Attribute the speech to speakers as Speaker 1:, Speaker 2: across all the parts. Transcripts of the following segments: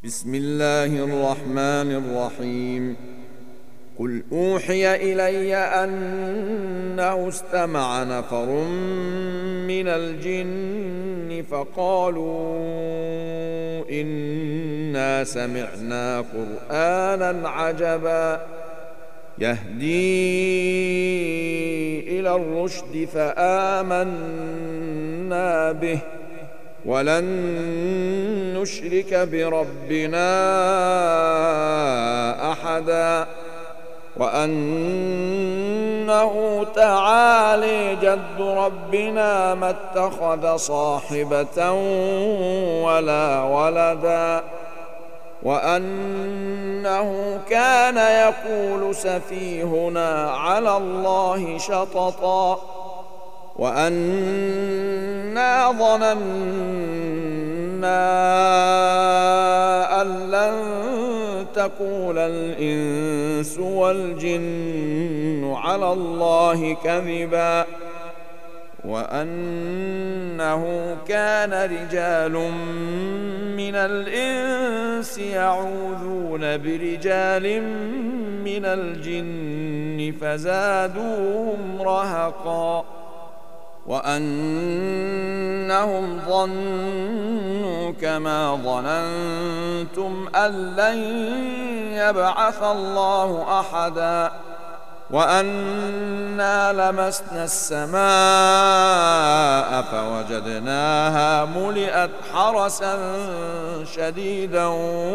Speaker 1: بسم الله الرحمن الرحيم. قل أوحي إلي أنه استمع نفر من الجن فقالوا إنا سمعنا قرآنا عجبا يهدي إلى الرشد فآمنا به ولن نشرك بربنا أحدا وأنه تعالي جد ربنا ما اتخذ صاحبة ولا ولدا وأنه كان يقول سفيهنا على الله شططا وأنا ظننا أن لن تقول الإنس والجن على الله كذبا وأنه كان رجال من الإنس يعوذون برجال من الجن فزادوهم رهقا وأنهم ظنوا كما ظننتم أن لن يبعث الله أحدا وأنا لمسنا السماء فوجدناها ملئت حرسا شديدا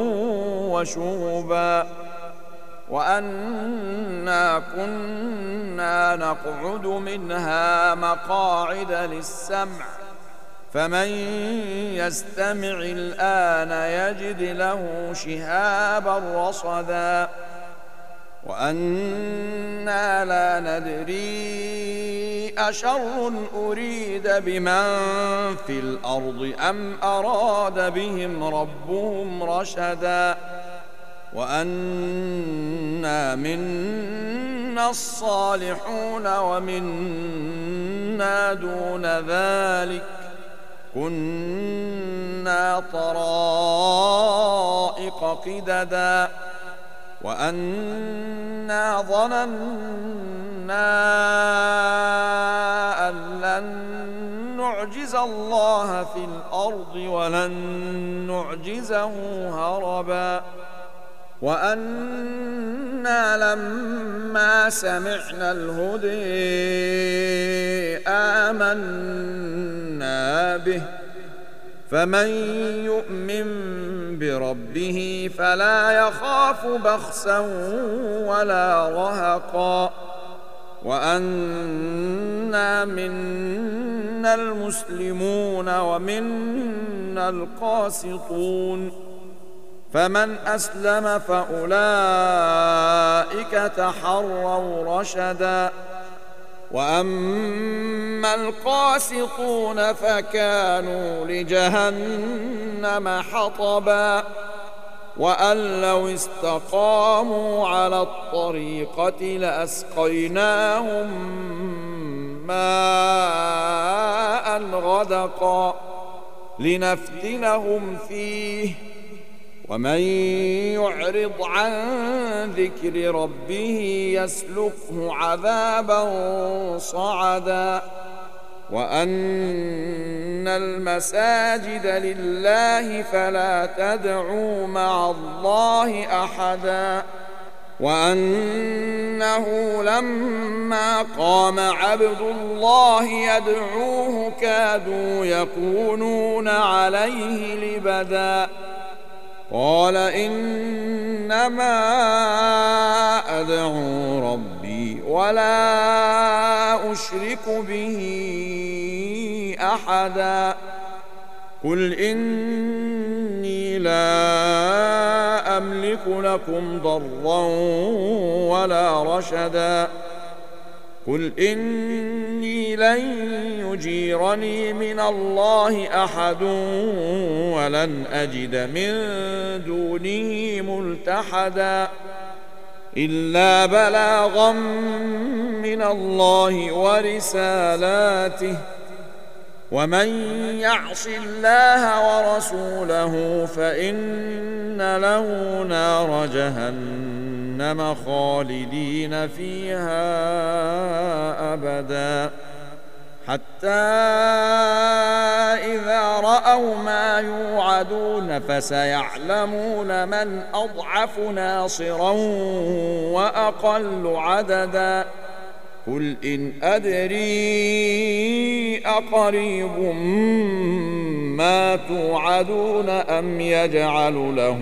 Speaker 1: وشهبا وأنا كنا نقعد منها مقاعد للسمع فمن يستمع الآن يجد له شهابا رصدا وأنا لا ندري أشر أريد بمن في الأرض أم أراد بهم ربهم رشدا وأنا منا الصالحون ومنا دون ذلك كنا طرائق قددا وأنا ظننا أن لن نعجز الله في الأرض ولن نعجزه هربا وأنا لما سمعنا الهدى آمنا به فمن يؤمن بربه فلا يخاف بخسا ولا رهقا وأنا منا المسلمون ومنا القاسطون فمن أسلم فأولئك تحروا رشدا وأما القاسطون فكانوا لجهنم حطبا وأن لو استقاموا على الطريقة لأسقيناهم ماء غدقا لنفتنهم فيه ومن يعرض عن ذكر ربه يسلكه عذابا صعدا وأن المساجد لله فلا تدعوا مع الله أحدا وأنه لما قام عبد الله يدعوه كادوا يكونون عليه لبدا قال إنما أدعو ربي ولا أشرك به أحدا قل إني لا أملك لكم ضرا ولا رشدا قل إني لن يجيرني من الله أحد ولن أجد من دونه ملتحدا إلا بلاغا من الله ورسالاته ومن يعص الله ورسوله فإن له نار جهنم خالدين فيها أبدا حتى إذا رأوا ما يوعدون فسيعلمون من أضعف ناصرا وأقل عددا قل إن أدري أقريب ما توعدون أم يجعل له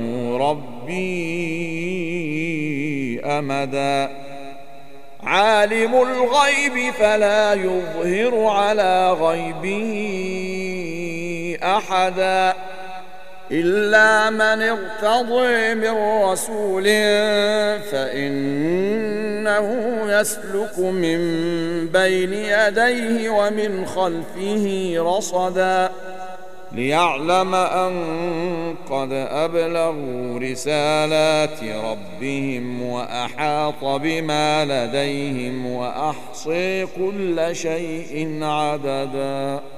Speaker 1: ربي أمدا عالم الغيب فلا يظهر على غيبه أحدا إلا من ارتضي من رسول فإنه يسلك من بين يديه ومن خلفه رصدا ليعلم أن قد أبلغوا رسالات ربهم وأحاط بما لديهم وأحصي كل شيء عددا.